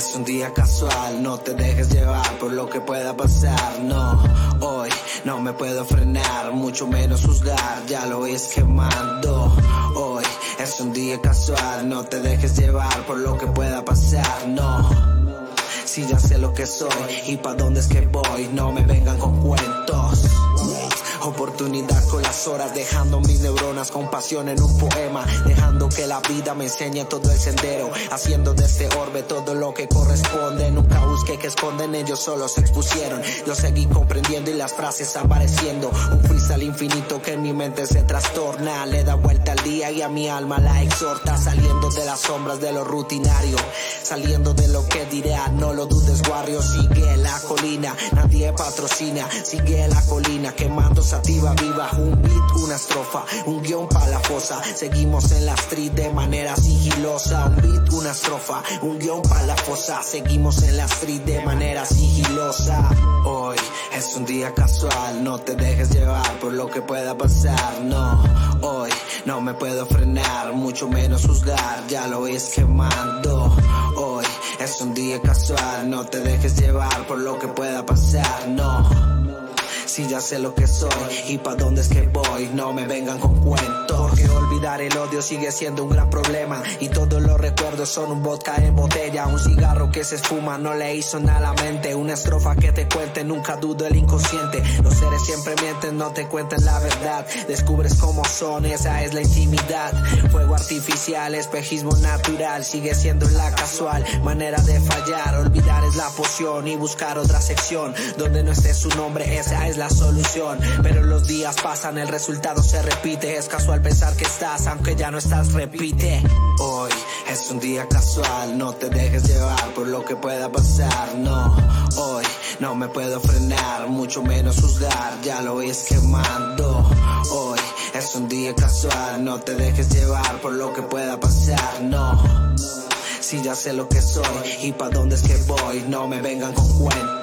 es un día casual, no te dejes llevar por lo que pueda pasar, no. Hoy no me puedo frenar, mucho menos juzgar, ya lo ves quemando. Hoy es un día casual, no te dejes llevar por lo que pueda pasar, no. Si ya sé lo que soy y pa' dónde es que voy, no me vengan con cuentos. Oportunidad con las horas, dejando mis neuronas con pasión en un poema, dejando que la vida me enseñe todo el sendero, haciendo de este orbe todo lo que corresponde. Nunca busqué que esconden, ellos solo se expusieron. Yo seguí comprendiendo y las frases apareciendo, un freestyle infinito que en mi mente se trastorna, le da vuelta al día y a mi alma la exhorta, saliendo de las sombras de lo rutinario, saliendo de lo que dirá, no lo dudes, Warrior. Sigue la colina, nadie patrocina, sigue la colina, quemando sativa viva, un beat, una estrofa, un guión pa' la fosa, seguimos en la street de manera sigilosa, un beat, una estrofa, un guión pa' la fosa, seguimos en la street de manera sigilosa. Hoy es un día casual, no te dejes llevar por lo que pueda pasar, no. Hoy no me puedo frenar, mucho menos juzgar, ya lo ves quemando. Hoy es un día casual, no te dejes llevar por lo que pueda pasar, no. Si ya sé lo que soy y pa' dónde es que voy, no me vengan con cuentos. Porque olvidar el odio sigue siendo un gran problema, y todos los recuerdos son un vodka en botella, un cigarro que se esfuma, no le hizo nada a la mente, una estrofa que te cuente, nunca dudo el inconsciente. Los seres siempre mienten, no te cuentan la verdad, descubres cómo son, esa es la intimidad. Fuego artificial, espejismo natural, sigue siendo la casual manera de fallar. Olvidar es la poción y buscar otra sección donde no esté su nombre, esa es la solución. Pero los días pasan, el resultado se repite, es casual pensar que estás, aunque ya no estás, repite. Hoy es un día casual, no te dejes llevar por lo que pueda pasar, no. Hoy no me puedo frenar, mucho menos juzgar, ya lo ves quemando. Hoy es un día casual, no te dejes llevar por lo que pueda pasar, no. Si ya sé lo que soy y pa' dónde es que voy, no me vengan con cuentos.